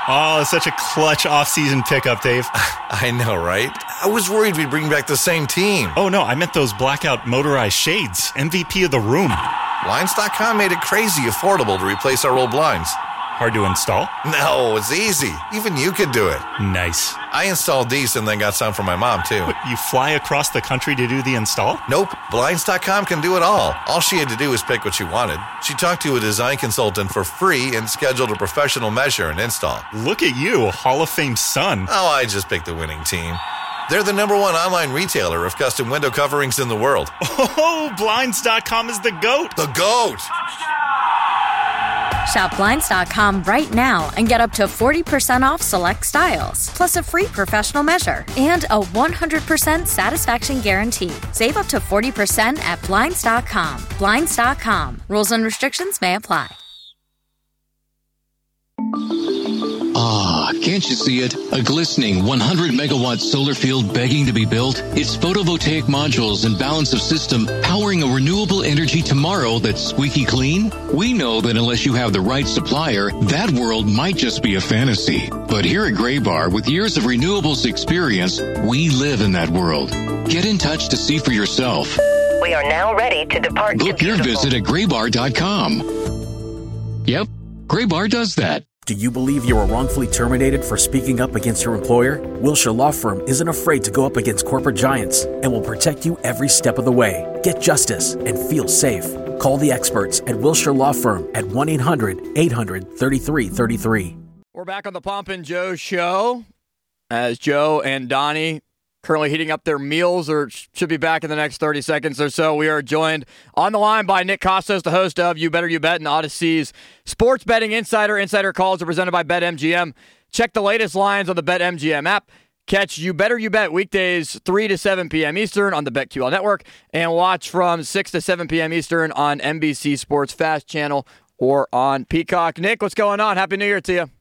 Oh, such a clutch off-season pickup, Dave. I know, right? I was worried we'd bring back the same team. Oh, no, I meant those blackout motorized shades. MVP of the room. Blinds.com made it crazy affordable to replace our old blinds. Hard to install? No, it's easy. Even you could do it. Nice. I installed these and then got some for my mom, too. What, you fly across the country to do the install? Nope. Blinds.com can do it all. All she had to do was pick what she wanted. She talked to a design consultant for free and scheduled a professional measure and install. Look at you, Hall of Fame son. Oh, I just picked the winning team. They're the #1 online retailer of custom window coverings in the world. Oh, Blinds.com is the GOAT. The GOAT! Shop Blinds.com right now and get up to 40% off select styles, plus a free professional measure and a 100% satisfaction guarantee. Save up to 40% at Blinds.com. Blinds.com. Rules and restrictions may apply. Ah, can't you see it? A glistening 100-megawatt solar field begging to be built? Its photovoltaic modules and balance of system powering a renewable energy tomorrow that's squeaky clean? We know that unless you have the right supplier, that world might just be a fantasy. But here at Graybar, with years of renewables experience, we live in that world. Get in touch to see for yourself. We are now ready to depart. Book your visit at graybar.com. Yep, Graybar does that. Do you believe you were wrongfully terminated for speaking up against your employer? Wilshire Law Firm isn't afraid to go up against corporate giants and will protect you every step of the way. Get justice and feel safe. Call the experts at Wilshire Law Firm at 1-800-800-3333. We're back on the Pomp and Joe show as Joe and Donnie currently heating up their meals, or should be back in the next 30 seconds or so. We are joined on the line by Nick Kostos, the host of You Better You Bet and Odyssey's Sports Betting Insider. Insider calls are presented by BetMGM. Check the latest lines on the BetMGM app. Catch You Better You Bet weekdays 3 to 7 p.m. Eastern on the BetQL network, and watch from 6 to 7 p.m. Eastern on NBC Sports Fast Channel or on Peacock. Nick, what's going on? Happy New Year to you.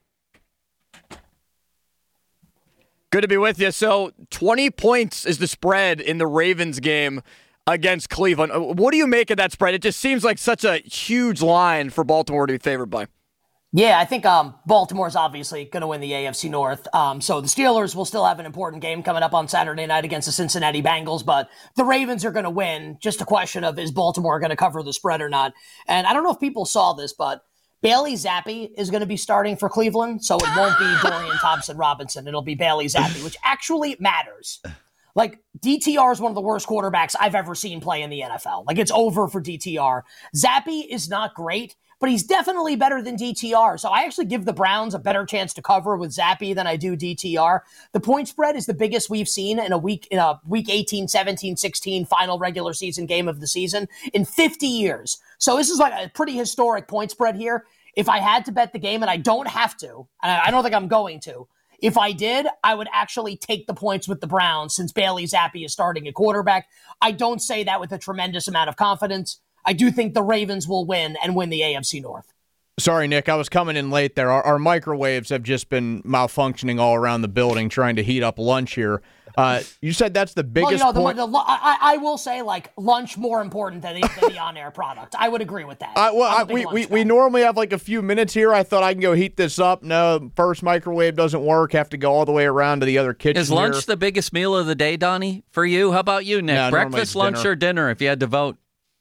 Good to be with you. So 20 points is the spread in the Ravens game against Cleveland. What do you make of that spread? It just seems like such a huge line for Baltimore to be favored by. Yeah, I think Baltimore's obviously going to win the AFC North. So the Steelers will still have an important game coming up on Saturday night against the Cincinnati Bengals, but the Ravens are going to win. Just a question of, is Baltimore going to cover the spread or not? And I don't know if people saw this, but Bailey Zappi is going to be starting for Cleveland, so it won't be Dorian Thompson-Robinson. It'll be Bailey Zappi, which actually matters. Like, DTR is one of the worst quarterbacks I've ever seen play in the NFL. Like, it's over for DTR. Zappi is not great, but he's definitely better than DTR. So I actually give the Browns a better chance to cover with Zappi than I do DTR. The point spread is the biggest we've seen in a week 18, 17, 16 final regular season game of the season in 50 years. So this is like a pretty historic point spread here. If I had to bet the game, and I don't have to, and I don't think I'm going to, if I did, I would actually take the points with the Browns since Bailey Zappi is starting at quarterback. I don't say that with a tremendous amount of confidence. I do think the Ravens will win and win the AFC North. Sorry, Nick, I was coming in late there. Our microwaves have just been malfunctioning all around the building trying to heat up lunch here. You said that's the biggest point. I will say, like, lunch more important than the on-air product. I would agree with that. We normally have like a few minutes here. I thought I can go heat this up. No, first microwave doesn't work. Have to go all the way around to the other kitchen. Is lunch the biggest meal of the day, Donnie, for you? How about you, Nick? No, breakfast, lunch, or dinner if you had to vote?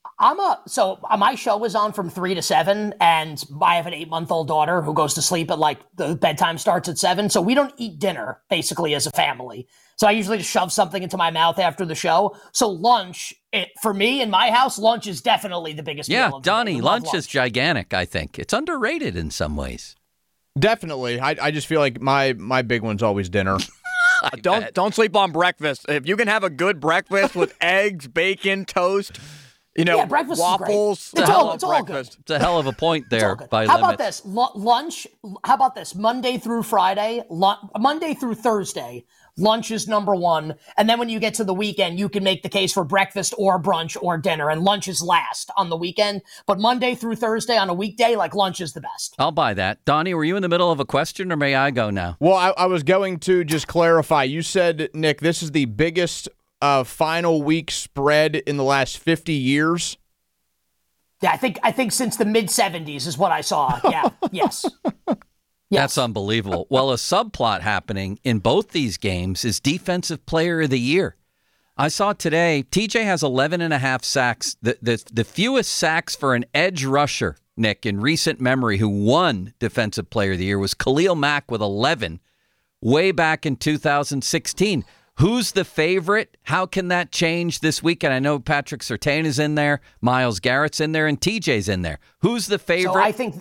My show was on from 3 to 7, and I have an 8-month-old daughter who goes to sleep at the bedtime starts at 7. So we don't eat dinner basically as a family. So I usually just shove something into my mouth after the show. So lunch, for me in my house, lunch is definitely the biggest meal of the Donnie, day. lunch is gigantic, I think. It's underrated in some ways. Definitely. I just feel like my big one's always dinner. Don't sleep on breakfast. If you can have a good breakfast with eggs, bacon, toast, breakfast waffles. It's all good. It's a hell of a point there. How about this? Lunch, how about this? Monday through Friday, Monday through Thursday, lunch is number one. And then when you get to the weekend, you can make the case for breakfast or brunch or dinner. And lunch is last on the weekend. But Monday through Thursday on a weekday, lunch is the best. I'll buy that. Donnie, were you in the middle of a question or may I go now? Well, I was going to just clarify. You said, Nick, this is the biggest final week spread in the last 50 years. Yeah, I think since the mid-'70s is what I saw. Yeah, yes. That's unbelievable. Well, a subplot happening in both these games is Defensive Player of the Year. I saw today, TJ has 11.5 sacks, the fewest sacks for an edge rusher, Nick, in recent memory, who won Defensive Player of the Year was Khalil Mack with 11 way back in 2016. Who's the favorite? How can that change this weekend? I know Patrick Surtain is in there, Myles Garrett's in there, and TJ's in there. Who's the favorite?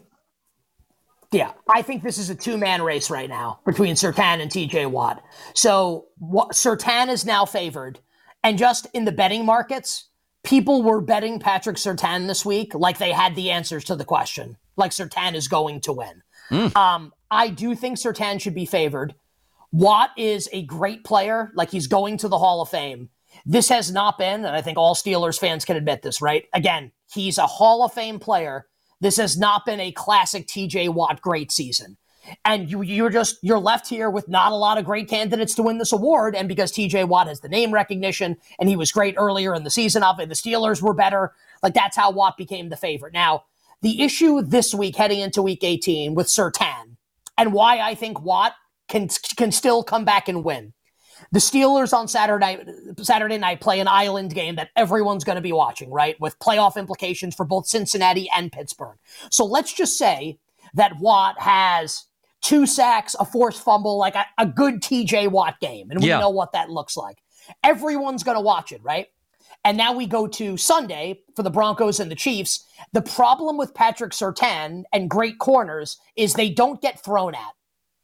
So I think this is a two-man race right now between Surtain and TJ Watt. So Surtain is now favored. And just in the betting markets, people were betting Patrick Surtain this week like they had the answers to the question, like Surtain is going to win. I do think Surtain should be favored. Watt is a great player, like he's going to the Hall of Fame. This has not been, and I think all Steelers fans can admit this, right? Again, he's a Hall of Fame player. This has not been a classic TJ Watt great season. And you're left here with not a lot of great candidates to win this award. And because TJ Watt has the name recognition and he was great earlier in the season, obviously the Steelers were better. Like that's how Watt became the favorite. Now, the issue this week heading into week 18 with Surtain and why I think Watt can still come back and win. The Steelers on Saturday night play an island game that everyone's going to be watching, right? With playoff implications for both Cincinnati and Pittsburgh. So let's just say that Watt has 2 sacks, a forced fumble, like a good TJ Watt game. And we know what that looks like. Everyone's going to watch it, right? And now we go to Sunday for the Broncos and the Chiefs. The problem with Patrick Surtain and great corners is they don't get thrown at.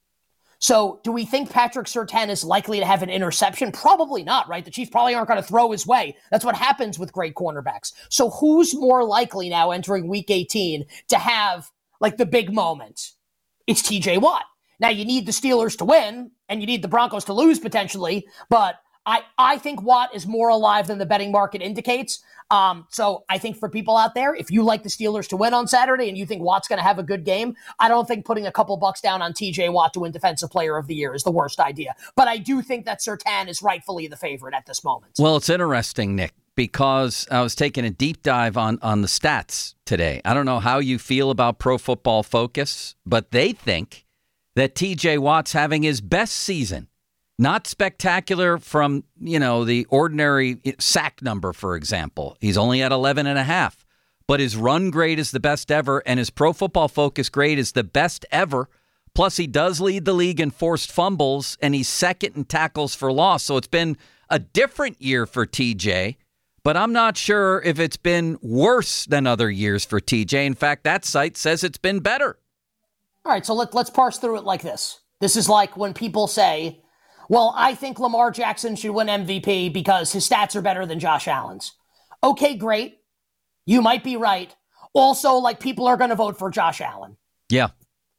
So do we think Patrick Surtain is likely to have an interception? Probably not, right? The Chiefs probably aren't going to throw his way. That's what happens with great cornerbacks. So who's more likely now entering week 18 to have like the big moment? It's TJ Watt. Now you need the Steelers to win and you need the Broncos to lose potentially, but I think Watt is more alive than the betting market indicates. So I think for people out there, if you like the Steelers to win on Saturday and you think Watt's going to have a good game, I don't think putting a couple bucks down on TJ Watt to win Defensive Player of the Year is the worst idea. But I do think that Surtain is rightfully the favorite at this moment. Well, it's interesting, Nick, because I was taking a deep dive on the stats today. I don't know how you feel about Pro Football Focus, but they think that TJ Watt's having his best season. Not spectacular from, the ordinary sack number, for example. He's only at 11.5. But his run grade is the best ever, and his Pro Football Focus grade is the best ever. Plus, he does lead the league in forced fumbles, and he's second in tackles for loss. So it's been a different year for TJ, but I'm not sure if it's been worse than other years for TJ. In fact, that site says it's been better. All right, so let's parse through it like this. This is like when people say, well, I think Lamar Jackson should win MVP because his stats are better than Josh Allen's. Okay, great. You might be right. Also, people are going to vote for Josh Allen. Yeah.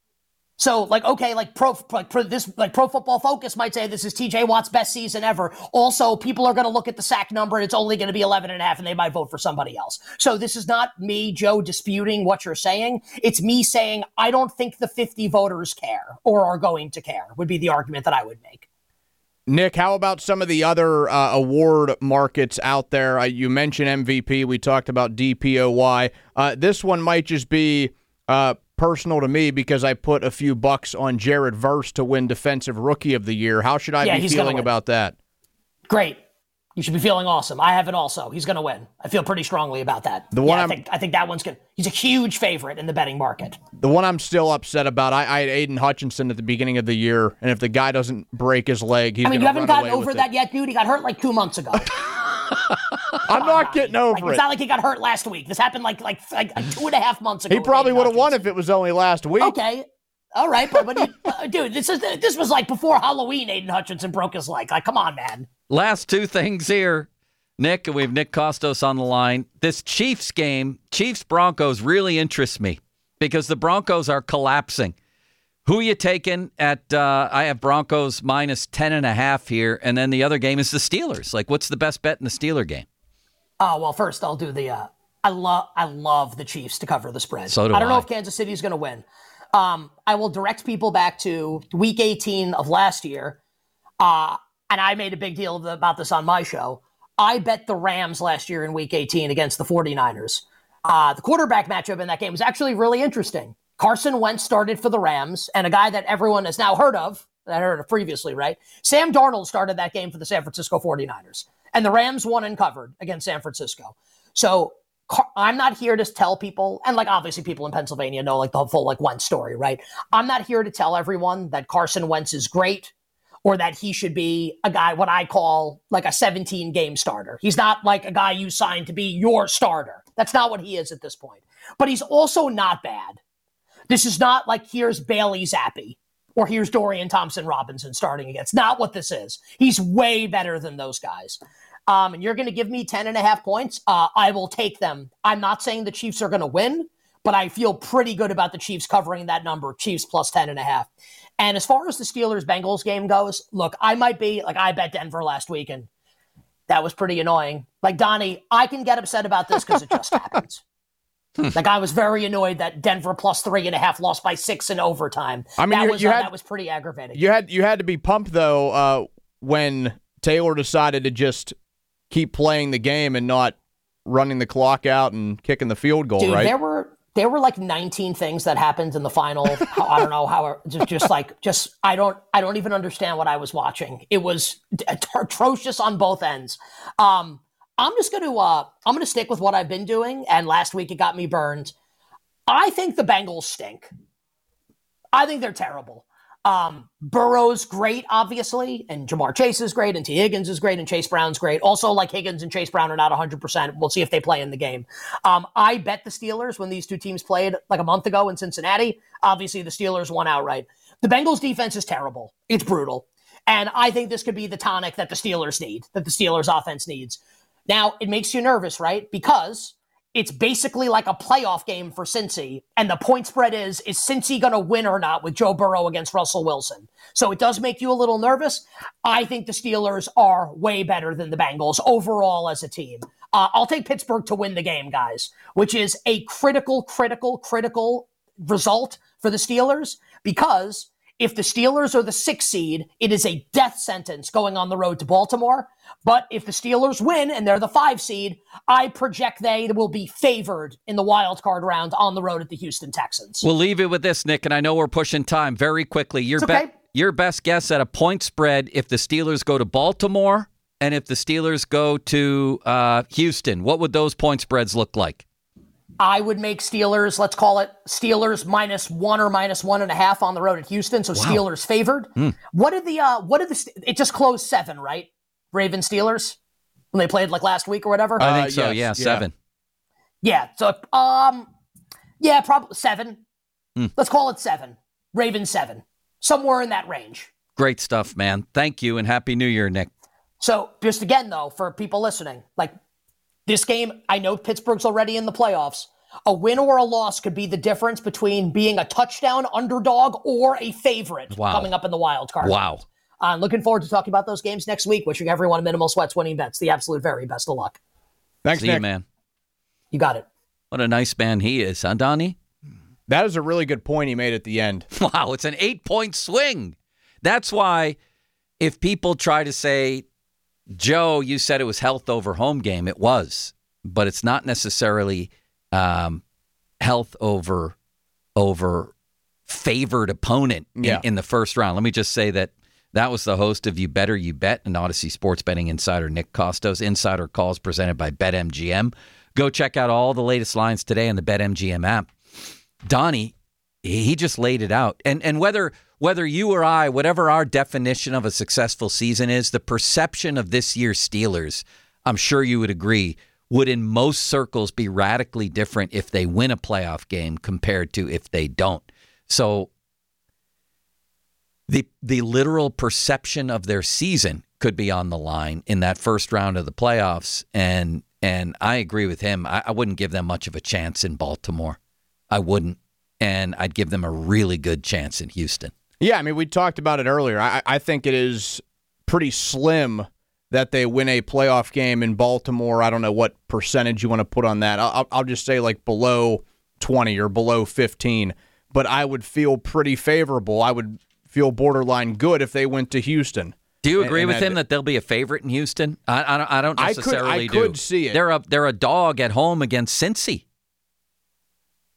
So, Pro Football Focus might say this is TJ Watt's best season ever. Also, people are going to look at the sack number and it's only going to be 11.5 and they might vote for somebody else. So this is not me, Joe, disputing what you're saying. It's me saying I don't think the 50 voters care or are going to care would be the argument that I would make. Nick, how about some of the other award markets out there? You mentioned MVP. We talked about DPOY. This one might just be personal to me because I put a few bucks on Jared Verse to win Defensive Rookie of the Year. How should I be feeling about that? Great. You should be feeling awesome. I have it also. He's going to win. I feel pretty strongly about that. I think that one's good. He's a huge favorite in the betting market. The one I'm still upset about, I had Aiden Hutchinson at the beginning of the year, and if the guy doesn't break his leg, he's going to run away with it. You haven't gotten over that yet, dude? He got hurt 2 months ago. I'm not getting over it. It's not like he got hurt last week. This happened like 2.5 months ago. He probably would have won if it was only last week. Okay. All right, but dude, this was before Halloween. Aiden Hutchinson broke his leg. Come on, man. Last two things here, Nick, and we have Nick Kostos on the line. This Chiefs game, Chiefs-Broncos, really interests me because the Broncos are collapsing. Who are you taking at, I have Broncos minus 10.5 here, and then the other game is the Steelers. What's the best bet in the Steeler game? Oh, well, first I'll do the, I love the Chiefs to cover the spread. So do I don't know if Kansas City is going to win. I will direct people back to week 18 of last year, and I made a big deal about this on my show. I bet the Rams last year in week 18 against the 49ers. The quarterback matchup in that game was actually really interesting. Carson Wentz started for the Rams, and a guy that everyone has now heard of previously, right? Sam Darnold started that game for the San Francisco 49ers, and the Rams won and covered against San Francisco. So I'm not here to tell people, and like obviously people in Pennsylvania know like the full like Wentz story, right? I'm not here to tell everyone that Carson Wentz is great or that he should be a guy, what I call like a 17 game starter. He's not like a guy you signed to be your starter. That's not what he is at this point. But he's also not bad. This is not like here's Bailey Zappi or here's Dorian Thompson-Robinson starting against. Not what this is. He's way better than those guys. And you're going to give me 10.5 points. I will take them. I'm not saying the Chiefs are going to win, but I feel pretty good about the Chiefs covering that number, Chiefs plus 10.5. And as far as the Steelers-Bengals game goes, look, I might be, like I bet Denver last week, and that was pretty annoying. Like, Donnie, I can get upset about this because it just happens. Like, I was very annoyed that Denver plus 3.5 lost by 6 in overtime. I mean, that was pretty aggravating. You had to be pumped, though, when Taylor decided to just keep playing the game and not running the clock out and kicking the field goal, Dude, right? There were like 19 things that happened in the final. I don't know how. I don't even understand what I was watching. It was atrocious on both ends. I'm gonna stick with what I've been doing. And last week it got me burned. I think the Bengals stink. I think they're terrible. Burrow's great, obviously, and Jamar Chase is great, and T. Higgins is great, and Chase Brown's great. Also, like Higgins and Chase Brown are not 100%. We'll see if they play in the game. I bet the Steelers when these two teams played like a month ago in Cincinnati. Obviously, the Steelers won outright. The Bengals' defense is terrible. It's brutal. And I think this could be the tonic that the Steelers need, that the Steelers' offense needs. Now, it makes you nervous, right? Because it's basically like a playoff game for Cincy, and the point spread is Cincy going to win or not with Joe Burrow against Russell Wilson? So it does make you a little nervous. I think the Steelers are way better than the Bengals overall as a team. I'll take Pittsburgh to win the game, guys, which is a critical result for the Steelers, because if the Steelers are the 6th seed, it is a death sentence going on the road to Baltimore. But if the Steelers win and they're the 5 seed, I project they will be favored in the wild card round on the road at the Houston Texans. We'll leave it with this, Nick, and I know we're pushing time very quickly. Your best guess at a point spread if the Steelers go to Baltimore and if the Steelers go to Houston, what would those point spreads look like? I would make Steelers, let's call it Steelers -1 or -1.5 on the road at Houston. So Steelers favored. It just closed 7, right? Ravens Steelers when they played like last week or whatever. I think so. Yes. 7. Yeah. So, probably 7. Let's call it 7. Ravens 7, somewhere in that range. Great stuff, man. Thank you. And Happy New Year, Nick. So just again, though, for people listening, like, this game, I know Pittsburgh's already in the playoffs. A win or a loss could be the difference between being a touchdown underdog or a favorite coming up in the wild card. Wow. I'm looking forward to talking about those games next week. Wishing everyone Minimal Sweats winning bets the absolute very best of luck. Thanks, See Nick. you, man. You got it. What a nice man he is, huh, Donnie? That is a really good point he made at the end. Wow, it's an 8-point swing. That's why if people try to say, Joe, you said it was health over home game. It was, but it's not necessarily health over favored opponent in the first round. Let me just say that was the host of You Better You Bet, an Odyssey sports betting insider, Nick Costos. Insider Calls presented by BetMGM. Go check out all the latest lines today on the BetMGM app. Donnie, he just laid it out. And whether you or I, whatever our definition of a successful season is, the perception of this year's Steelers, I'm sure you would agree, would in most circles be radically different if they win a playoff game compared to if they don't. So the literal perception of their season could be on the line in that first round of the playoffs. And I agree with him. I wouldn't give them much of a chance in Baltimore. I wouldn't. And I'd give them a really good chance in Houston. Yeah, I mean, we talked about it earlier. I think it is pretty slim that they win a playoff game in Baltimore. I don't know what percentage you want to put on that. I'll just say like below 20 or below 15. But I would feel pretty favorable. I would feel borderline good if they went to Houston. Do you agree with him that they'll be a favorite in Houston? I don't necessarily do. I could see it. They're a dog at home against Cincy.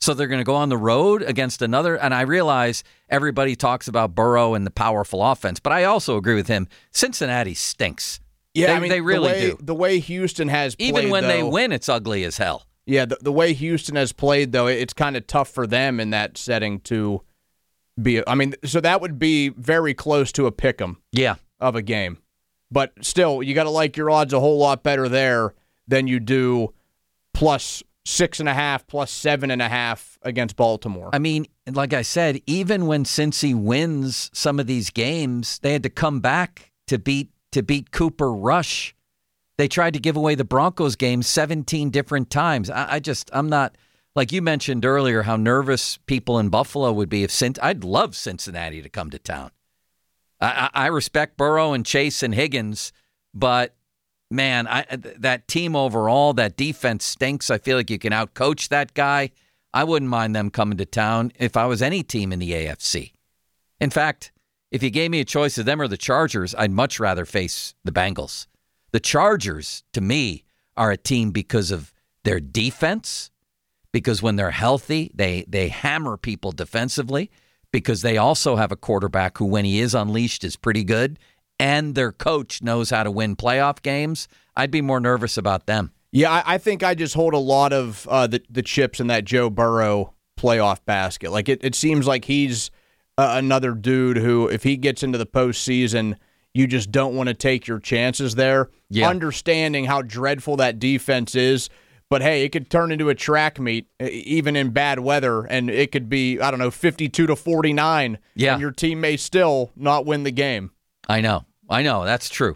So they're going to go on the road against another. And I realize everybody talks about Burrow and the powerful offense, but I also agree with him. Cincinnati stinks. Yeah, they really do. The way Houston has played, even when they win, it's ugly as hell. Yeah, the way Houston has played, though, it's kind of tough for them in that setting to be. I mean, so that would be very close to a pick'em. Yeah. Of a game, but still, you got to like your odds a whole lot better there than you do plus 6.5, plus 7.5 against Baltimore. I mean, like I said, even when Cincy wins some of these games, they had to come back to beat Cooper Rush. They tried to give away the Broncos game 17 different times. I'm not, like you mentioned earlier, how nervous people in Buffalo would be if I'd love Cincinnati to come to town. I respect Burrow and Chase and Higgins, but man, that team overall, that defense stinks. I feel like you can outcoach that guy. I wouldn't mind them coming to town if I was any team in the AFC. In fact, if you gave me a choice of them or the Chargers, I'd much rather face the Bengals. The Chargers, to me, are a team because of their defense, because when they're healthy, they hammer people defensively, because they also have a quarterback who, when he is unleashed, is pretty good, and their coach knows how to win playoff games. I'd be more nervous about them. Yeah, I think I just hold a lot of the chips in that Joe Burrow playoff basket. Like it seems like he's another dude who, if he gets into the postseason, you just don't want to take your chances there. Yeah. Understanding how dreadful that defense is. But, hey, it could turn into a track meet, even in bad weather, and it could be, 52-49, yeah. And your team may still not win the game. I know. That's true.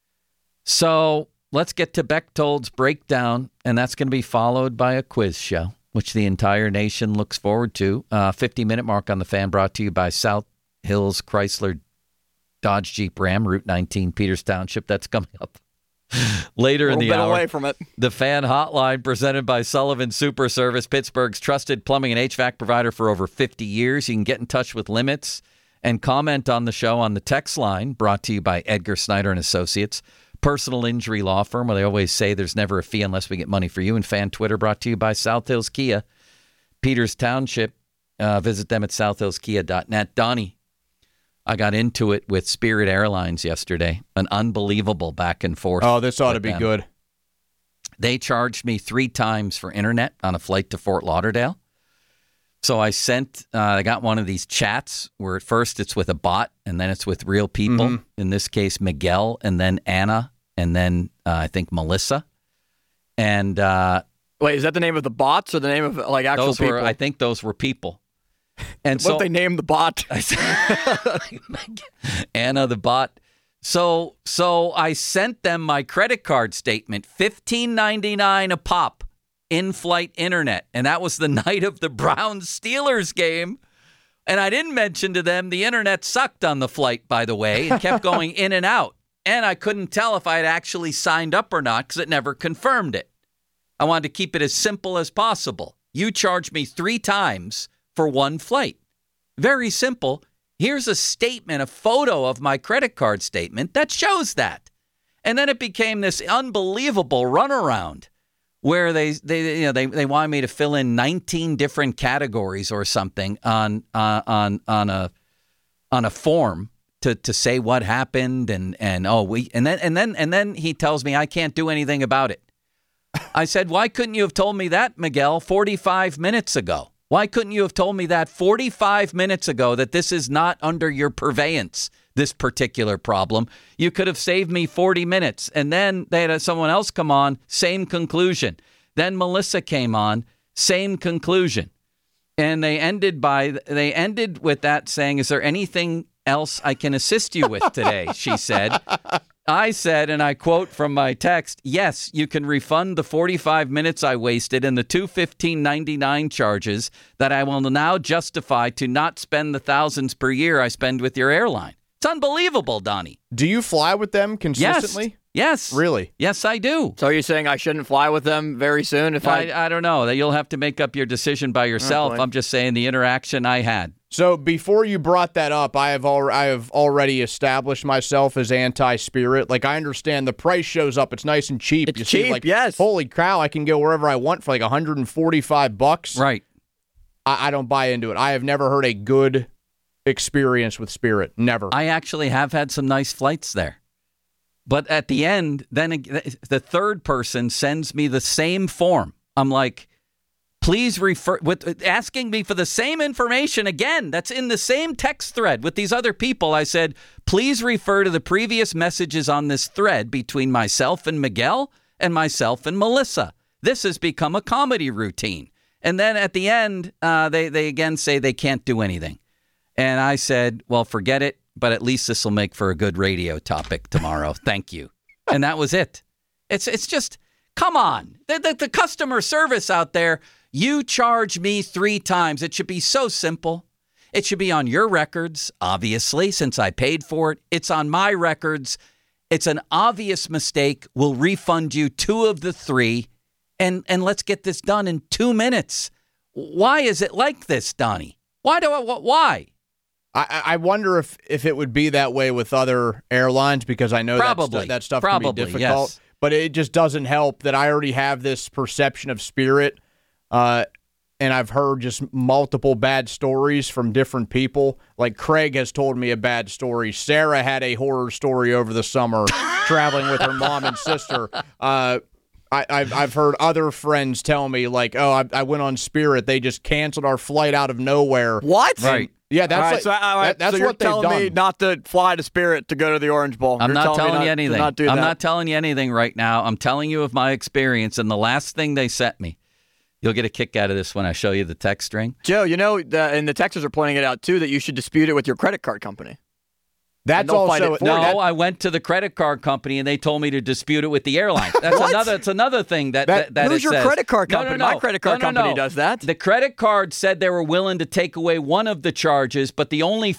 So let's get to Bechtold's breakdown, and that's going to be followed by a quiz show, which the entire nation looks forward to. 50-minute mark on the Fan, brought to you by South Hills Chrysler Dodge Jeep Ram, Route 19, Peters Township. That's coming up later in the hour. Away from it. The Fan Hotline, presented by Sullivan Super Service, Pittsburgh's trusted plumbing and HVAC provider for over 50 years. You can get in touch with Limits and comment on the show on the text line, brought to you by Edgar Snyder and Associates, personal injury law firm, where they always say there's never a fee unless we get money for you. And Fan Twitter, brought to you by South Hills Kia, Peters Township. Visit them at southhillskia.net. Donnie, I got into it with Spirit Airlines yesterday. An unbelievable back and forth. Oh, this ought to be good. They charged me 3 times for internet on a flight to Fort Lauderdale. So I got one of these chats where at first it's with a bot and then it's with real people. Mm-hmm. In this case, Miguel, and then Anna, and then I think Melissa. And wait, is that the name of the bots or the name of actual people? I think those were people. And what they named the bot? Anna the bot. So I sent them my credit card statement, $15.99 a pop, in-flight internet, and that was the night of the Browns-Steelers game. And I didn't mention to them the internet sucked on the flight, by the way. It kept going in and out, and I couldn't tell if I had actually signed up or not because it never confirmed it. I wanted to keep it as simple as possible. You charged me 3 times for one flight. Very simple. Here's a statement, a photo of my credit card statement that shows that. And then it became this unbelievable runaround where they wanted me to fill in 19 different categories or something on a form to say what happened and then he tells me I can't do anything about it. I said, why couldn't you have told me that, Miguel, 45 minutes ago? Why couldn't you have told me that 45 minutes ago, that this is not under your purveyance, this particular problem? You could have saved me 40 minutes. And then they had someone else come on, same conclusion. Then Melissa came on, same conclusion. And they ended with that saying, is there anything else I can assist you with today? She said. I said, and I quote from my text, yes, you can refund the 45 minutes I wasted and the $215.99 charges that I will now justify to not spend the thousands per year I spend with your airline. It's unbelievable, Donnie. Do you fly with them consistently? Yes. Really? Yes, I do. So you're saying I shouldn't fly with them very soon? I don't know. You'll have to make up your decision by yourself. I'm just saying the interaction I had. So before you brought that up, I have already established myself as anti-Spirit. Like, I understand the price shows up; it's nice and cheap. It's cheap, yes. Holy cow! I can go wherever I want for like $145. Right. I don't buy into it. I have never heard a good experience with Spirit. Never. I actually have had some nice flights there. But at the end, then the third person sends me the same form. I'm like, please refer, asking me for the same information again. That's in the same text thread with these other people. I said, please refer to the previous messages on this thread between myself and Miguel and myself and Melissa. This has become a comedy routine. And then at the end, they again say they can't do anything. And I said, well, forget it. But at least this will make for a good radio topic tomorrow. Thank you. And that was it. It's just, come on. The customer service out there, you charge me 3 times. It should be so simple. It should be on your records, obviously, since I paid for it. It's on my records. It's an obvious mistake. We'll refund you 2 of the 3, and let's get this done in 2 minutes. Why is it like this, Donnie? Why? I wonder if it would be that way with other airlines, because I know that stuff can be difficult. Yes. But it just doesn't help that I already have this perception of Spirit, and I've heard just multiple bad stories from different people. Like Craig has told me a bad story. Sarah had a horror story over the summer traveling with her mom and sister. I've heard other friends tell me, like, oh, I went on Spirit. They just canceled our flight out of nowhere. What? Right. Yeah, that's that's what you're they've telling done. Me not to fly to Spirit to go to the Orange Bowl. I'm not telling you anything. I'm not telling you anything right now. I'm telling you of my experience. And the last thing they sent me, you'll get a kick out of this when I show you the text string. Joe, and the texters are pointing it out too, that you should dispute it with your credit card company. That's also I went to the credit card company and they told me to dispute it with the airline. That's another thing that who's your says. credit card company? No. My credit card company does that. The credit card said they were willing to take away one of the charges, but the only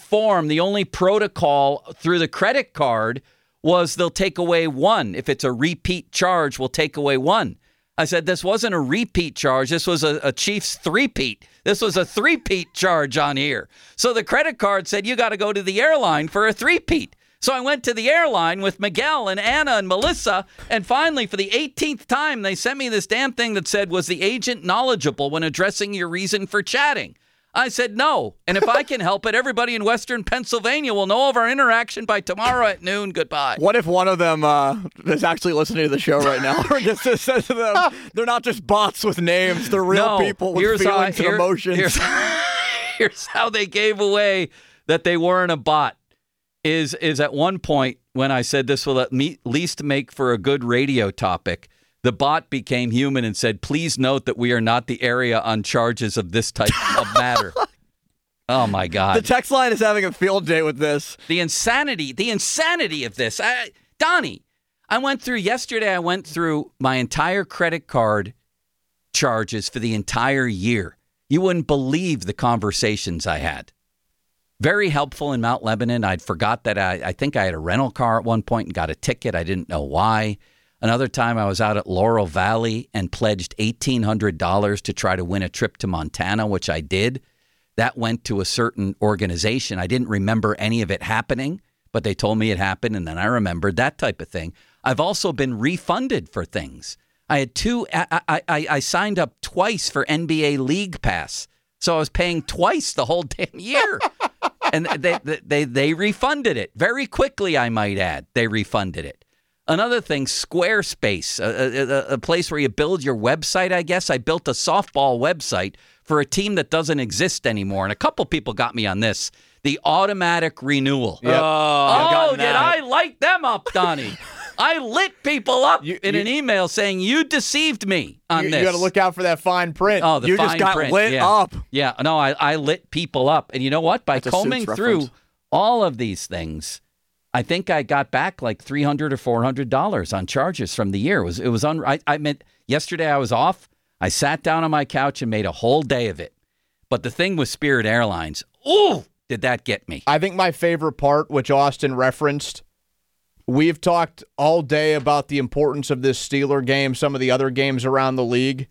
protocol through the credit card was they'll take away one. If it's a repeat charge, we'll take away one. I said, this wasn't a repeat charge. This was a Chiefs three-peat. This was a three-peat charge on here. So the credit card said, you got to go to the airline for a three-peat. So I went to the airline with Miguel and Anna and Melissa, and finally, for the 18th time, they sent me this damn thing that said, was the agent knowledgeable when addressing your reason for chatting? I said no, and if I can help it, everybody in Western Pennsylvania will know of our interaction by tomorrow at noon. Goodbye. What if one of them is actually listening to the show right now? Or just says to them, they're not just bots with names, they're real people with feelings and emotions. Here's how they gave away that they weren't a bot. Is at one point when I said this will at least make for a good radio topic, the bot became human and said, please note that we are not the area on charges of this type of matter. Oh, my God. The text line is having a field day with this. The insanity of this. Donnie, I went through my entire credit card charges for the entire year. You wouldn't believe the conversations I had. Very helpful in Mount Lebanon. I'd forgot that I think I had a rental car at one point and got a ticket. I didn't know why. Another time I was out at Laurel Valley and pledged $1,800 to try to win a trip to Montana, which I did. That went to a certain organization. I didn't remember any of it happening, but they told me it happened, and then I remembered that type of thing. I've also been refunded for things. I had I signed up twice for NBA League Pass, so I was paying twice the whole damn year. And they refunded it very quickly, I might add. They refunded it. Another thing, Squarespace, a place where you build your website, I guess. I built a softball website for a team that doesn't exist anymore. And a couple people got me on this. The automatic renewal. Yep. Did I light them up, Donnie? I lit people up in an email saying, you deceived me on this. You got to look out for that fine print. Oh, the you fine just got print. lit up. Yeah, no, I lit people up. And you know what? By combing through all of these things, I think I got back like $300 or $400 on charges from the year. I meant yesterday I was off. I sat down on my couch and made a whole day of it. But the thing with Spirit Airlines, did that get me? I think my favorite part, which Austin referenced, we've talked all day about the importance of this Steeler game, some of the other games around the league.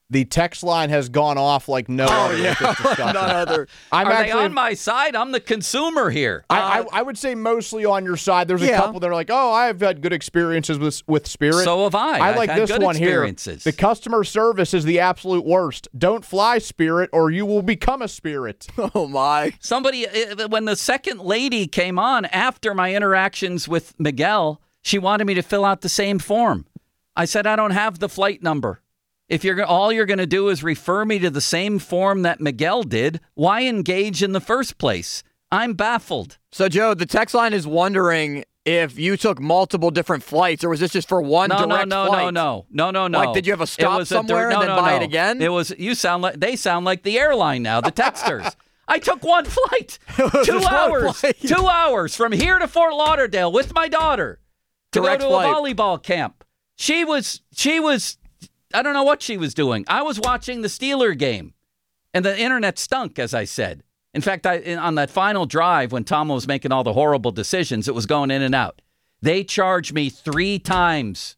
The text line has gone off like no other. Yeah. None other. Are they on my side? I'm the consumer here. I would say mostly on your side. There's a couple that are like, oh, I've had good experiences with Spirit. So have I. I like I've had this good one experiences. here. The customer service is the absolute worst. Don't fly Spirit or you will become a Spirit. Oh, my. Somebody, when the second lady came on after my interactions with Miguel, she wanted me to fill out the same form. I said, I don't have the flight number. If all you're going to do is refer me to the same form that Miguel did, why engage in the first place? I'm baffled. So, Joe, the text line is wondering if you took multiple different flights, or was this just for one direct flight? No. Like, did you have a stop somewhere and then buy it again? It was. They sound like the airline now, the texters. I took one flight, 2 hours, 2 hours from here to Fort Lauderdale with my daughter to Direct go to flight. a volleyball camp. She was. I don't know what she was doing. I was watching the Steeler game, and the internet stunk, as I said. In fact, on that final drive when Tom was making all the horrible decisions, it was going in and out. They charged me 3 times,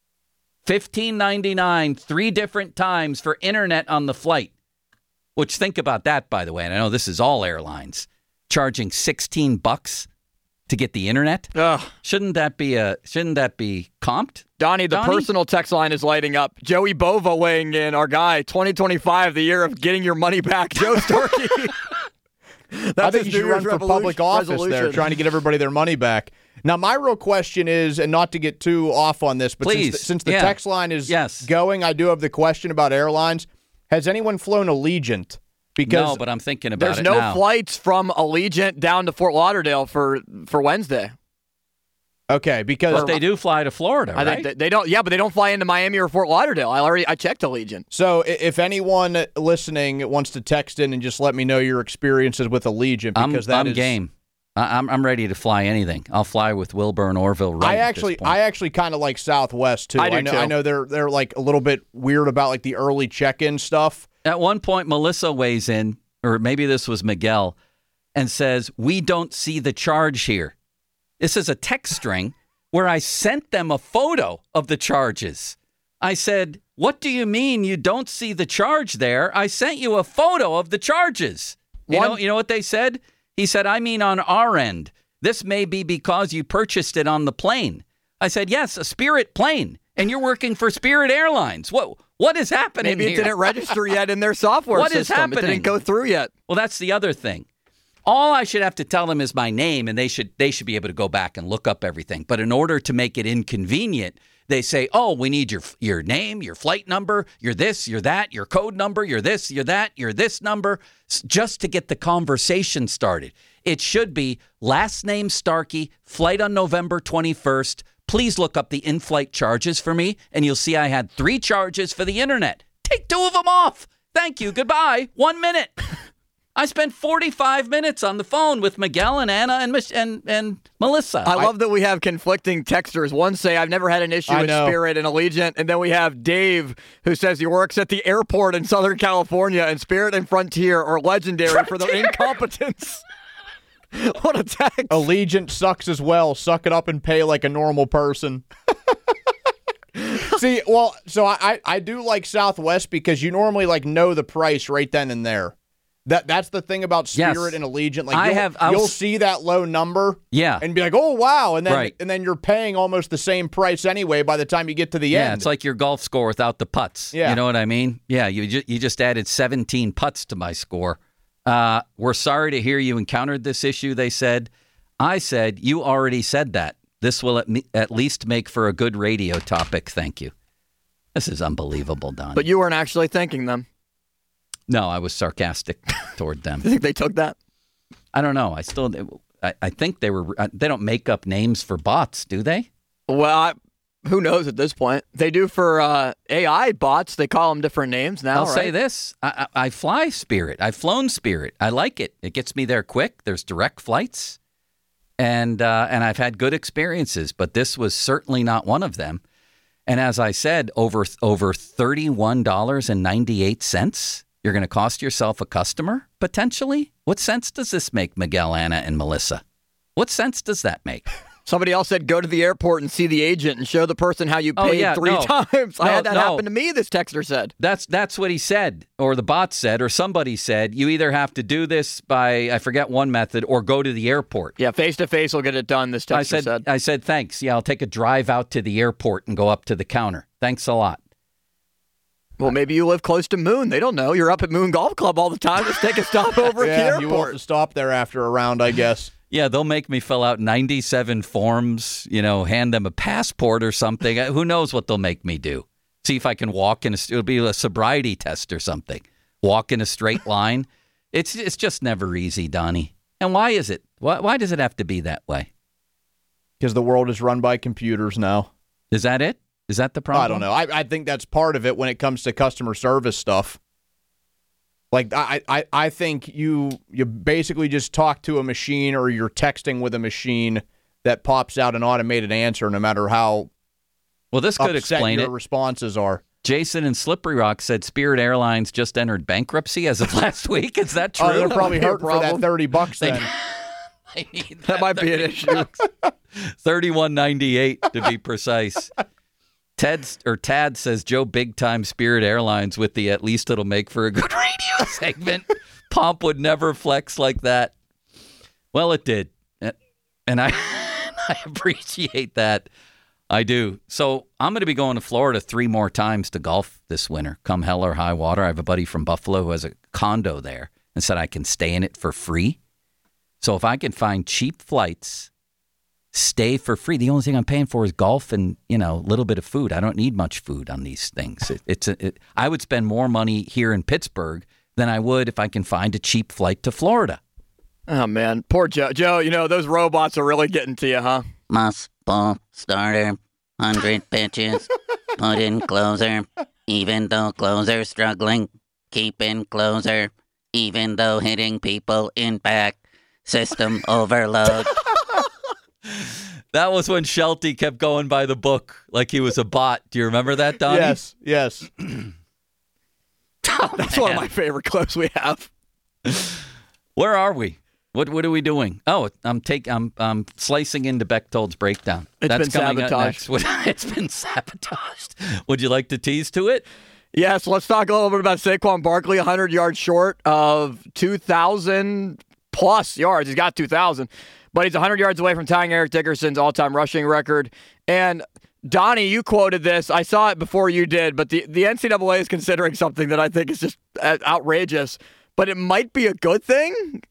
$15.99, 3 different times for internet on the flight. Which, think about that, by the way. And I know this is all airlines charging $16 to get the internet. Ugh. Shouldn't that be comped? Donnie, the personal text line is lighting up. Joey Bova weighing in, our guy, 2025, the year of getting your money back. Joe Starkey. I think you should run for public office there, trying to get everybody their money back. Now, my real question is, and not to get too off on this, but please, since the text line is going, I do have the question about airlines. Has anyone flown Allegiant? No, but I'm thinking about it now. There's no flights from Allegiant down to Fort Lauderdale for Wednesday. Okay, because but they do fly to Florida, right? I think they don't. Yeah, but they don't fly into Miami or Fort Lauderdale. I checked Allegiant. So if anyone listening wants to text in and just let me know your experiences with Allegiant, because I'm game. I'm ready to fly anything. I'll fly with Wilbur and Orville. Right. I actually kind of like Southwest too. I do too. I know they're like a little bit weird about like the early check-in stuff. At one point, Melissa weighs in, or maybe this was Miguel, and says, "We don't see the charge here." This is a text string where I sent them a photo of the charges. I said, "What do you mean you don't see the charge there? I sent you a photo of the charges." You know what they said? He said, "I mean on our end. This may be because you purchased it on the plane." I said, "Yes, a Spirit plane, and you're working for Spirit Airlines. What is happening Maybe here? It didn't register yet in their software What system. is happening? It didn't go through yet." Well, that's the other thing. All I should have to tell them is my name, and they should be able to go back and look up everything. But in order to make it inconvenient, they say, "Oh, we need your name, your flight number, your this, your that, your code number, your this, your that, your this number," just to get the conversation started. It should be last name Starkey, flight on November 21st. Please look up the in-flight charges for me, and you'll see I had 3 charges for the internet. Take 2 of them off. Thank you. Goodbye. 1 minute. I spent 45 minutes on the phone with Miguel and Anna and Melissa. I love that we have conflicting texters. One say, "I've never had an issue with Spirit and Allegiant." And then we have Dave, who says he works at the airport in Southern California, and Spirit and Frontier are legendary for their incompetence. What a text. Allegiant sucks as well. Suck it up and pay like a normal person. See, well, so I do like Southwest because you normally like know the price right then and there. That's the thing about Spirit and Allegiant. Like you'll see that low number, and be like, "Oh wow," and then you're paying almost the same price anyway by the time you get to the end. Yeah, it's like your golf score without the putts. Yeah. You know what I mean? Yeah, you just added 17 putts to my score. We're sorry to hear you encountered this issue, they said. I said, "You already said that. This will at least make for a good radio topic. Thank you." This is unbelievable, Don. But you weren't actually thanking them. No, I was sarcastic toward them. You think they took that? I don't know. I think they were. They don't make up names for bots, do they? Well, who knows at this point? They do for AI bots. They call them different names now. I'll say this: I fly Spirit. I've flown Spirit. I like it. It gets me there quick. There's direct flights, and I've had good experiences. But this was certainly not one of them. And as I said, over $31.98. You're going to cost yourself a customer, potentially? What sense does this make, Miguel, Anna, and Melissa? What sense does that make? Somebody else said go to the airport and see the agent and show the person how you paid three times. I had that happen to me, this texter said. That's what he said, or the bot said, or somebody said. You either have to do this by, I forget one method, or go to the airport. Yeah, face-to-face will get it done, this texter said. I said, thanks. Yeah, I'll take a drive out to the airport and go up to the counter. Thanks a lot. Well, maybe you live close to Moon. They don't know. You're up at Moon Golf Club all the time. Just take a stop over at the airport. You want to stop there after a round, I guess. Yeah, they'll make me fill out 97 forms, hand them a passport or something. Who knows what they'll make me do? See if I can walk it'll be a sobriety test or something. Walk in a straight line. It's just never easy, Donnie. And why is it? Why does it have to be that way? Because the world is run by computers now. Is that it? Is that the problem? I don't know. I think that's part of it when it comes to customer service stuff. Like, I think you basically just talk to a machine or you're texting with a machine that pops out an automated answer no matter how this could explain your responses are. Jason in Slippery Rock said Spirit Airlines just entered bankruptcy as of last week. Is that true? Oh, they're probably hurting for that $30 then. I need that might be an issue. $31.98 to be precise. Tad says Joe big time Spirit Airlines with the at least it'll make for a good radio segment. Pomp would never flex like that. Well, it did. And I appreciate that. I do. So I'm going to be going to Florida 3 more times to golf this winter, come hell or high water. I have a buddy from Buffalo who has a condo there and said I can stay in it for free. So if I can find cheap flights, stay for free. The only thing I'm paying for is golf and, a little bit of food. I don't need much food on these things. I would spend more money here in Pittsburgh than I would if I can find a cheap flight to Florida. Oh, man. Poor Joe. Joe, those robots are really getting to you, huh? Must ball starter, 100 pitches, put in closer, even though closer struggling, keep in closer, even though hitting people in back, system overload. That was when Shelty kept going by the book like he was a bot. Do you remember that, Donnie? Yes. That's one of my favorite clips we have. Where are we? What are we doing? Oh, I'm slicing into Bechtold's breakdown. That's been sabotaged. It's been sabotaged. Would you like to tease to it? Yes, let's talk a little bit about Saquon Barkley, 100 yards short of 2,000 plus yards. He's got 2,000. But he's 100 yards away from tying Eric Dickerson's all-time rushing record. And, Donnie, you quoted this. I saw it before you did, but the NCAA is considering something that I think is just outrageous. But it might be a good thing.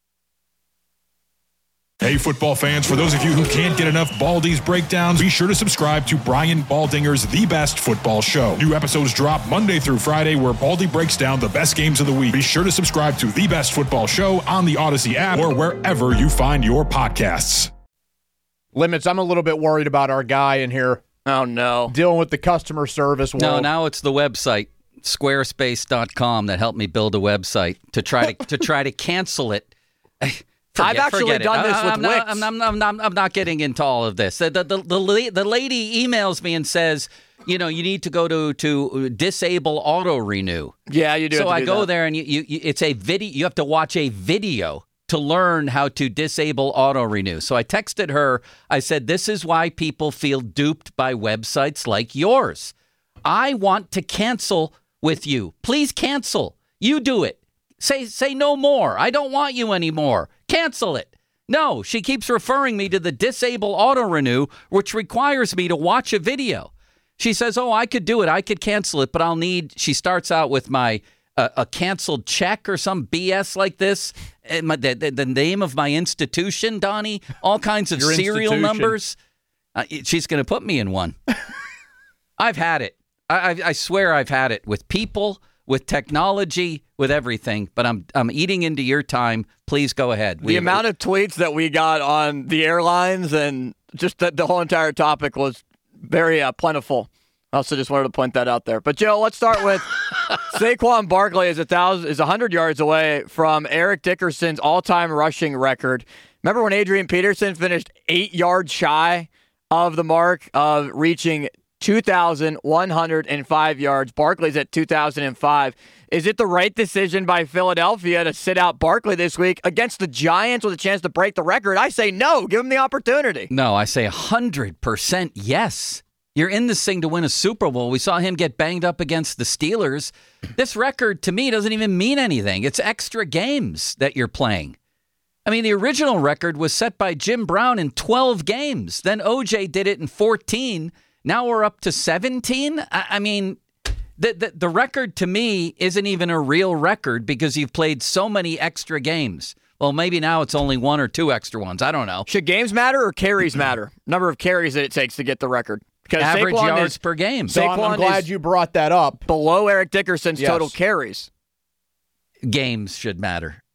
Hey, football fans, for those of you who can't get enough Baldy's breakdowns, be sure to subscribe to Brian Baldinger's The Best Football Show. New episodes drop Monday through Friday where Baldy breaks down the best games of the week. Be sure to subscribe to The Best Football Show on the Odyssey app or wherever you find your podcasts. Limits, I'm a little bit worried about our guy in here. Oh, no. Dealing with the customer service world. No, now it's the website, squarespace.com, that helped me build a website to try to cancel it. I've actually done this with Wix. I'm not getting into all of this. The lady emails me and says, you need to go to disable auto renew. Yeah, you do. So I go there and it's a video. You have to watch a video to learn how to disable auto renew. So I texted her. I said, this is why people feel duped by websites like yours. I want to cancel with you. Please cancel. You do it. Say no more. I don't want you anymore. Cancel it. No, she keeps referring me to the disable auto renew, which requires me to watch a video. She says, I could do it. I could cancel it, but she starts out with my a canceled check or some BS like this. The name of my institution, Donnie, all kinds of serial numbers. She's going to put me in one. I've had it. I swear I've had it with people, with technology, with everything, but I'm eating into your time. Please go ahead. The amount of tweets that we got on the airlines and just the whole entire topic was very plentiful. I also just wanted to point that out there. But, Joe, let's start with Saquon Barkley is 100 yards away from Eric Dickerson's all-time rushing record. Remember when Adrian Peterson finished 8 yards shy of the mark of reaching 2,105 yards. Barkley's at 2,005. Is it the right decision by Philadelphia to sit out Barkley this week against the Giants with a chance to break the record? I say no. Give him the opportunity. No, I say 100% yes. You're in this thing to win a Super Bowl. We saw him get banged up against the Steelers. This record, to me, doesn't even mean anything. It's extra games that you're playing. I mean, the original record was set by Jim Brown in 12 games. Then OJ did it in 14. Now we're up to 17. I mean, the record to me isn't even a real record because you've played so many extra games. Well, maybe now it's only one or two extra ones. I don't know. Should games matter or carries matter? Number of carries that it takes to get the record. Because average Saquon yards per game. So I'm glad you brought that up. Below Eric Dickerson's total carries. Games should matter.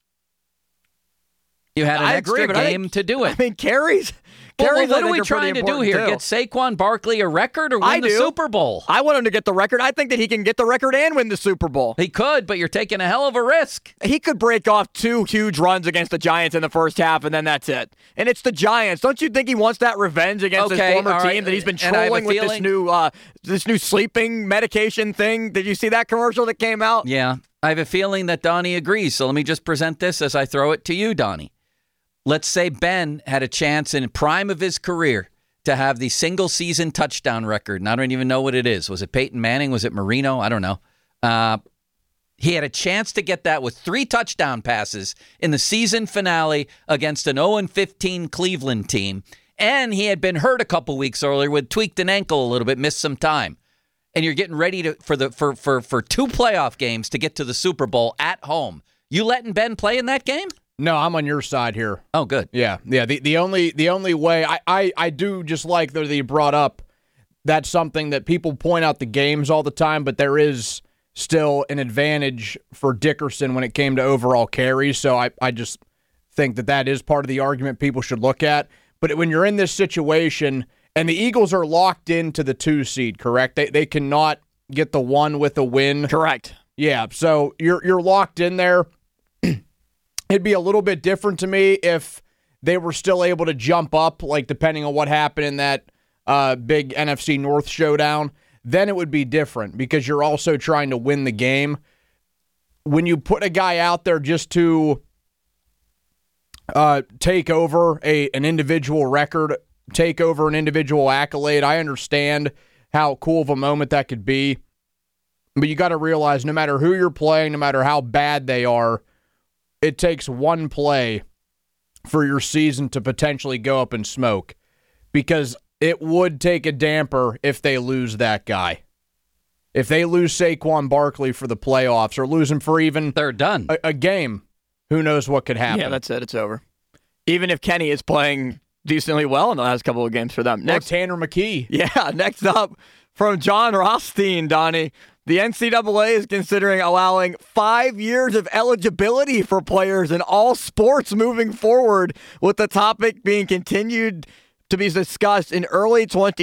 You had an extra game to do it. I mean, carries. Well, what are we trying to do here? Get Saquon Barkley a record or win the Super Bowl? I want him to get the record. I think that he can get the record and win the Super Bowl. He could, but you're taking a hell of a risk. He could break off 2 huge runs against the Giants in the first half, and then that's it. And it's the Giants. Don't you think he wants that revenge against his former team that he's been trolling with this new sleeping medication thing? Did you see that commercial that came out? Yeah. I have a feeling that Donnie agrees, so let me just present this as I throw it to you, Donnie. Let's say Ben had a chance in the prime of his career to have the single-season touchdown record, and I don't even know what it is. Was it Peyton Manning? Was it Marino? I don't know. He had a chance to get that with 3 touchdown passes in the season finale against an 0-15 Cleveland team, and he had been hurt a couple weeks earlier with tweaked an ankle a little bit, missed some time. And you're getting ready for 2 playoff games to get to the Super Bowl at home. You letting Ben play in that game? No, I'm on your side here. Oh, good. Yeah. The only way I do just like that you brought up. That's something that people point out the games all the time, but there is still an advantage for Dickerson when it came to overall carries. So I just think that is part of the argument people should look at. But when you're in this situation, and the Eagles are locked into the 2 seed, correct? They cannot get the 1 with a win. Correct. Yeah. So you're locked in there. It'd be a little bit different to me if they were still able to jump up, like depending on what happened in that big NFC North showdown. Then it would be different because you're also trying to win the game. When you put a guy out there just to take over an individual record, take over an individual accolade, I understand how cool of a moment that could be. But you got to realize no matter who you're playing, no matter how bad they are, it takes one play for your season to potentially go up in smoke because it would take a damper if they lose that guy. If they lose Saquon Barkley for the playoffs or lose him for even they're done a game, who knows what could happen. Yeah, that's it. It's over. Even if Kenny is playing decently well in the last couple of games for them. Next, Tanner McKee. Yeah, next up from John Rothstein, Donnie. The NCAA is considering allowing 5 years of eligibility for players in all sports moving forward, with the topic being continued to be discussed in early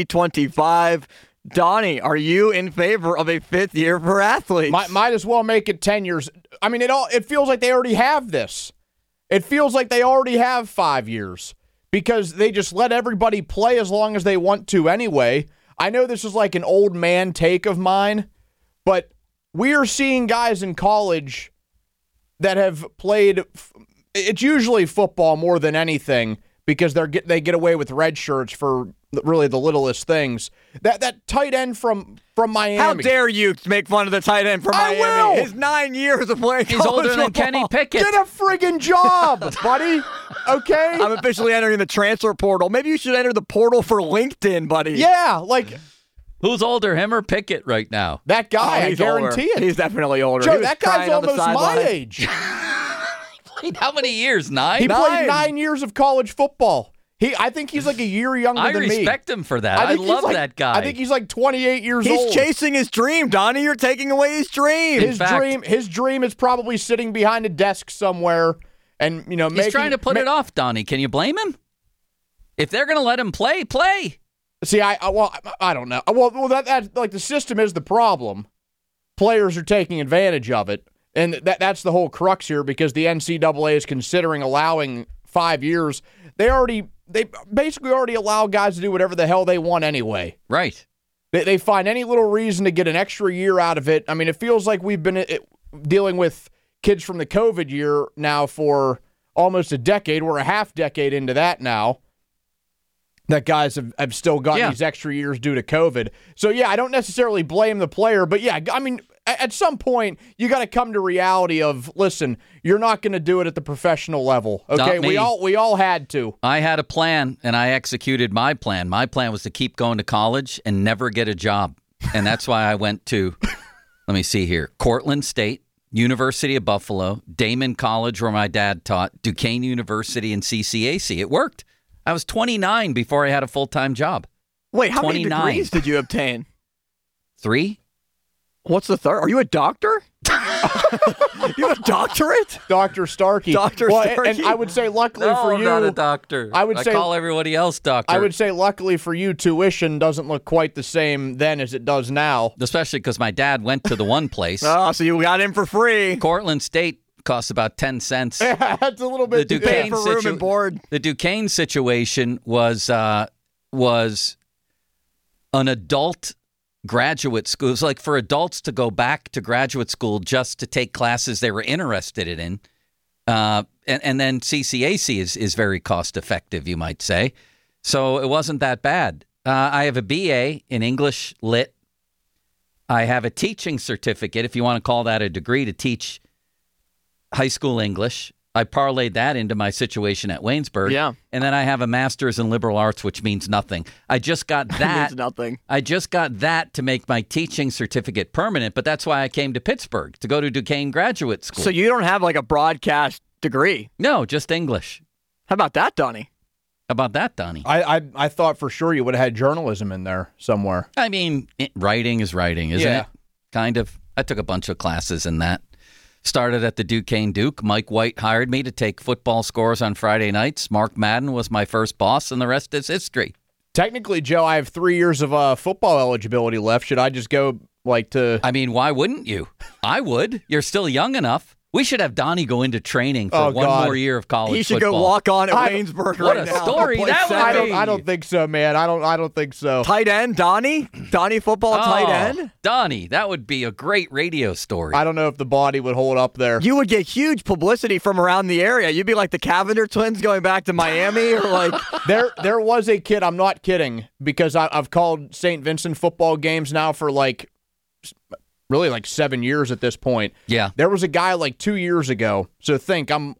2025. Donnie, are you in favor of a 5th year for athletes? Might as well make it 10 years. I mean, it feels like they already have this. It feels like they already have 5 years because they just let everybody play as long as they want to anyway. I know this is like an old man take of mine, but we are seeing guys in college that have played, it's usually football more than anything because they get away with red shirts for really the littlest things. That tight end from Miami. How dare you make fun of the tight end from Miami? I will. His 9 years of playing He's older than football. Kenny Pickett. Get a friggin' job, buddy. Okay? I'm officially entering the transfer portal. Maybe you should enter the portal for LinkedIn, buddy. Yeah, like... Who's older, him or Pickett right now? That guy, I guarantee it. He's definitely older. Joe, that guy's almost my age. He played how many years? 9? He played 9 years of college football. I think he's like a year younger than me. I respect him for that. I love that guy. I think he's like 28 years old. He's chasing his dream, Donnie. You're taking away his dream. His dream is probably sitting behind a desk somewhere, and he's trying to put it off. Donnie, can you blame him? If they're going to let him play. See, I don't know. Well, that like the system is the problem. Players are taking advantage of it, and that's the whole crux here because the NCAA is considering allowing 5 years. They basically already allow guys to do whatever the hell they want anyway. Right. They find any little reason to get an extra year out of it. I mean, it feels like we've been dealing with kids from the COVID year now for almost a decade. We're a half decade into that now. That guys have still gotten these extra years due to COVID. So, yeah, I don't necessarily blame the player. But, yeah, I mean, at some point, you got to come to reality of, listen, you're not going to do it at the professional level. Okay, we all had to. I had a plan, and I executed my plan. My plan was to keep going to college and never get a job. And that's why I went to, let me see here, Cortland State, University of Buffalo, Damon College, where my dad taught, Duquesne University, and CCAC. It worked. I was 29 before I had a full-time job. Wait, how many degrees did you obtain? 3. What's the third? Are you a doctor? You have a doctorate? Dr. Starkey. Dr. Starkey. And I would say luckily for you. I'm not a doctor. I call everybody else doctor. I would say luckily for you, tuition doesn't look quite the same then as it does now. Especially because my dad went to the one place. Oh, so you got in for free. Cortland State costs about 10 cents. Yeah, that's a little bit too bad for room and board. The Duquesne situation was an adult graduate school. It was like for adults to go back to graduate school just to take classes they were interested in. And then CCAC is very cost effective, you might say. So it wasn't that bad. I have a BA in English Lit. I have a teaching certificate, if you want to call that a degree, to teach high school English. I parlayed that into my situation at Waynesburg. Yeah. And then I have a master's in liberal arts, which means nothing. I just got that. Means nothing. I just got that to make my teaching certificate permanent, but that's why I came to Pittsburgh, to go to Duquesne Graduate School. So you don't have like a broadcast degree? No, just English. How about that, Donnie? I thought for sure you would have had journalism in there somewhere. I mean, writing is writing, isn't it? Kind of. I took a bunch of classes in that. Started at the Duquesne Duke. Mike White hired me to take football scores on Friday nights. Mark Madden was my first boss, and the rest is history. Technically, Joe, I have 3 years of football eligibility left. Should I just go I mean, why wouldn't you? I would. You're still young enough. We should have Donnie go into training for one more year of college football. He should go walk on at Waynesburg right now. What a story that would be. I don't think so, man. I don't think so. Tight end, Donnie? Donnie football tight end? Donnie, that would be a great radio story. I don't know if the body would hold up there. You would get huge publicity from around the area. You'd be like the Cavender twins going back to Miami or like... There was a kid, I'm not kidding, because I've called St. Vincent football games now for really 7 years at this point. Yeah. There was a guy 2 years ago. So think, I'm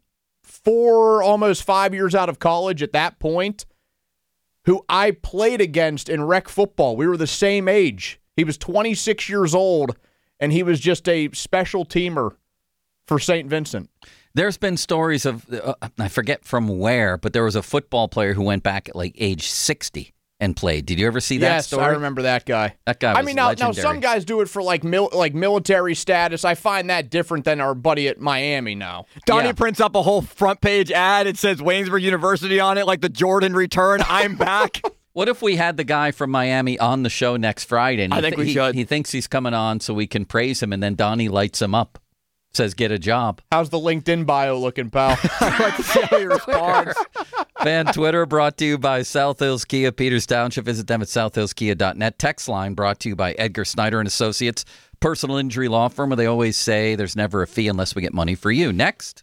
4, almost 5 years out of college at that point, who I played against in rec football. We were the same age. He was 26 years old, and he was just a special teamer for St. Vincent. There's been stories of, I forget from where, but there was a football player who went back at age 60. And played. Did you ever see that story? Yes, I remember that guy. That guy was legendary. Now some guys do it for military status. I find that different than our buddy at Miami now. Donnie prints up a whole front page ad. It says Waynesburg University on it, like the Jordan return. I'm back. What if we had the guy from Miami on the show next Friday? And I think we should. He thinks he's coming on so we can praise him, and then Donnie lights him up. Says, get a job. How's the LinkedIn bio looking, pal? I'd like to see how he responds. Fan Twitter brought to you by South Hills Kia, Peters Township. Visit them at southhillskia.net. Text line brought to you by Edgar Snyder and Associates, personal injury law firm, where they always say there's never a fee unless we get money for you. Next.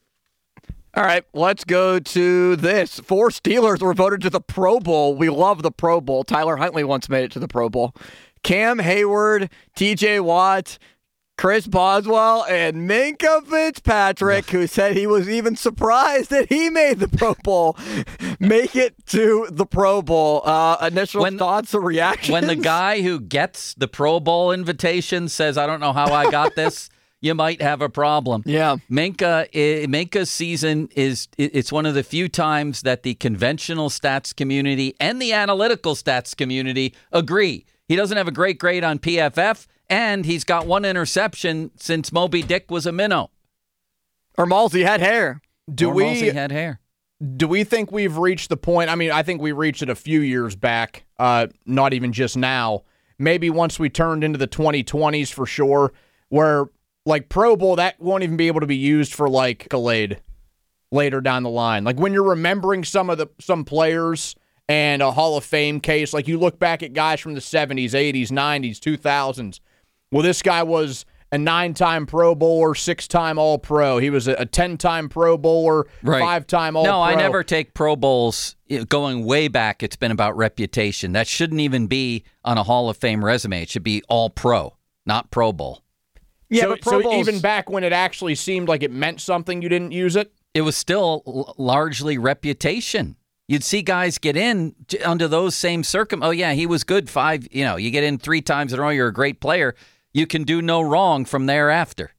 All right, let's go to this. 4 Steelers were voted to the Pro Bowl. We love the Pro Bowl. Tyler Huntley once made it to the Pro Bowl. Cam Hayward, TJ Watt, Chris Boswell, and Minkah Fitzpatrick, who said he was even surprised that he made the Pro Bowl, make it to the Pro Bowl. Initial thoughts or reactions? When the guy who gets the Pro Bowl invitation says, I don't know how I got this, you might have a problem. Yeah. Minka's season it's one of the few times that the conventional stats community and the analytical stats community agree. He doesn't have a great grade on PFF, and he's got 1 interception since Moby Dick was a minnow. Or Malsey had hair. Malsey had hair. Do we think we've reached the point? I mean, I think we reached it a few years back, not even just now. Maybe once we turned into the 2020s for sure, where Pro Bowl, that won't even be able to be used for accolade later down the line. When you're remembering some players and a Hall of Fame case. Like, you look back at guys from the 70s, 80s, 90s, 2000s. Well, this guy was a 9-time Pro Bowler, 6-time All-Pro. He was a 10-time Pro Bowler, 5-time All-Pro. No, I never take Pro Bowls. Going way back, it's been about reputation. That shouldn't even be on a Hall of Fame resume. It should be All-Pro, not Pro Bowl. Yeah, so, but Pro Bowls, even back when it actually seemed like it meant something, you didn't use it? It was still largely reputation. You'd see guys get in under those same oh, yeah, he was good 5. You get in 3 times in a row, you're a great player. You can do no wrong from thereafter.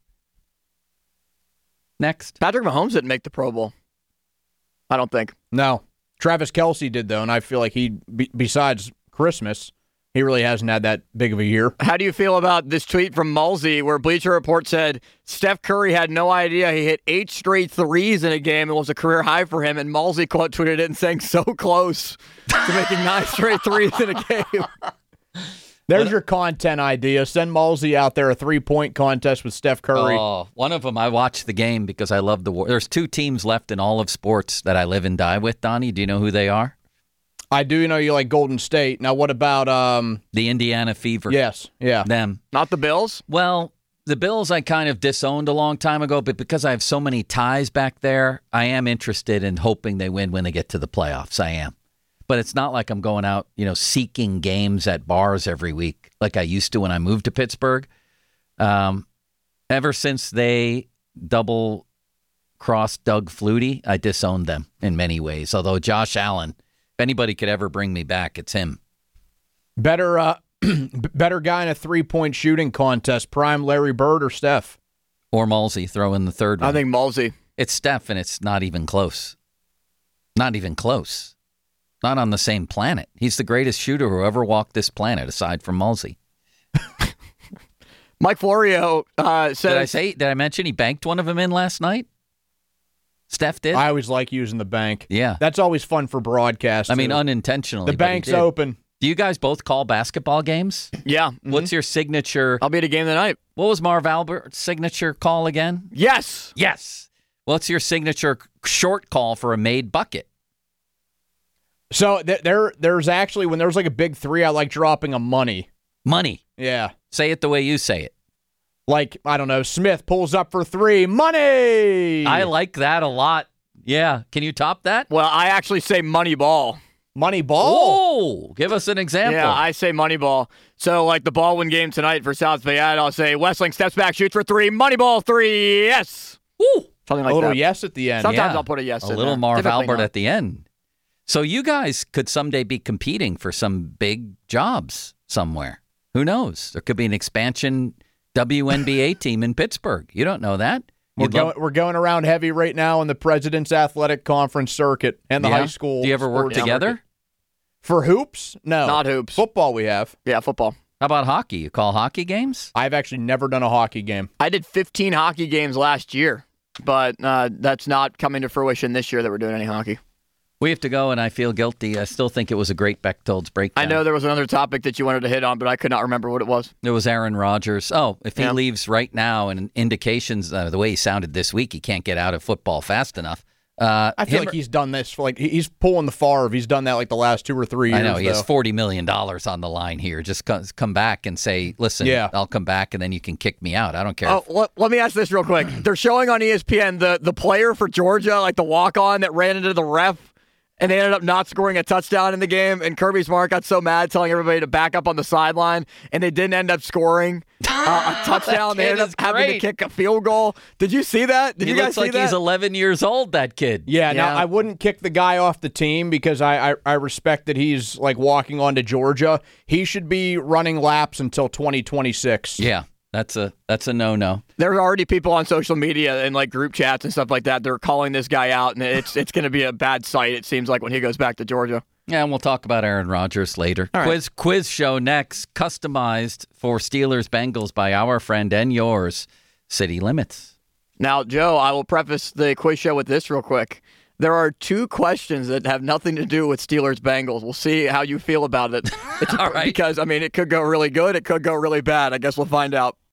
Next. Patrick Mahomes didn't make the Pro Bowl. I don't think. No. Travis Kelce did, though, and I feel like besides Christmas, he really hasn't had that big of a year. How do you feel about this tweet from Mulsey where Bleacher Report said Steph Curry had no idea he hit 8 straight threes in a game and was a career high for him, and Mulsey quote tweeted it and saying so close to making 9 straight threes in a game. There's your content idea. Send Mulsey out there, a 3-point contest with Steph Curry. Oh, one of them, I watched the game because I love the war. There's 2 teams left in all of sports that I live and die with, Donnie. Do you know who they are? I do know you like Golden State. Now, what about the Indiana Fever? Yes, yeah. Them. Not the Bills? Well, the Bills I kind of disowned a long time ago, but because I have so many ties back there, I am interested in hoping they win when they get to the playoffs. I am. But it's not like I'm going out, seeking games at bars every week like I used to when I moved to Pittsburgh. Ever since they double-crossed Doug Flutie, I disowned them in many ways. Although Josh Allen, if anybody could ever bring me back, it's him. Better guy in a 3-point shooting contest, prime Larry Bird or Steph? Or Mulsey, throw in the third one. I think Mulsey. It's Steph, and it's not even close. Not even close. Not on the same planet. He's the greatest shooter who ever walked this planet, aside from Mulsey. Mike Florio said... Did I mention he banked one of them in last night? Steph did? I always like using the bank. Yeah. That's always fun for broadcast. I mean, unintentionally. The bank's open. Do you guys both call basketball games? Yeah. What's your signature? I'll be at a game tonight. What was Marv Albert's signature call again? Yes. Yes. What's your signature short call for a made bucket? So there's actually, when there's like a big 3, I like dropping a money. Money. Yeah. Say it the way you say it. Like, I don't know, Smith pulls up for 3, money! I like that a lot. Yeah. Can you top that? Well, I actually say money ball. Money ball? Oh, give us an example. Yeah, I say money ball. So, like the Baldwin game tonight for South Fayette, I'll say Westling steps back, shoots for 3, money ball 3, yes! Woo! Something like a little that. yes at the end. Sometimes I'll put a yes in there. A little Marv Typically Albert not. at the end. So you guys could someday be competing for some big jobs somewhere. Who knows? There could be an expansion WNBA team in Pittsburgh. You don't know that. We're going around heavy right now in the President's Athletic Conference circuit and the high school. Do you ever work together? Market. For hoops? No. Not hoops. Football we have. Yeah, football. How about hockey? You call hockey games? I've actually never done a hockey game. I did 15 hockey games last year, but that's not coming to fruition this year that we're doing any hockey. We have to go, and I feel guilty. I still think it was a great Bechtold's breakdown. I know there was another topic that you wanted to hit on, but I could not remember what it was. It was Aaron Rodgers. Oh, if he leaves right now, and indications, the way he sounded this week, he can't get out of football fast enough. I feel like he's done this for he's pulling the Favre. He's done that like the last 2 or 3 years. I know he has $40 million on the line here. Just come back and say, listen, I'll come back, and then you can kick me out. I don't care. Oh, let me ask this real quick. They're showing on ESPN the player for Georgia, like the walk-on that ran into the ref, and they ended up not scoring a touchdown in the game. And Kirby Smart got so mad telling everybody to back up on the sideline, and they didn't end up scoring a touchdown. They ended up having to kick a field goal. Did you see that? Did you guys see that? He looks like he's 11 years old, that kid. Yeah, now I wouldn't kick the guy off the team because I respect that he's like walking on to Georgia. He should be running laps until 2026. Yeah. That's a no-no. There are already people on social media and like group chats and stuff like that. They're calling this guy out, and it's going to be a bad sight, it seems like, when he goes back to Georgia. Yeah, and we'll talk about Aaron Rodgers later. Quiz show next, customized for Steelers-Bengals by our friend and yours, City Limits. Now, Joe, I will preface the quiz show with this real quick. There are 2 questions that have nothing to do with Steelers-Bengals. We'll see how you feel about it. All right. Because, I mean, it could go really good. It could go really bad. I guess we'll find out.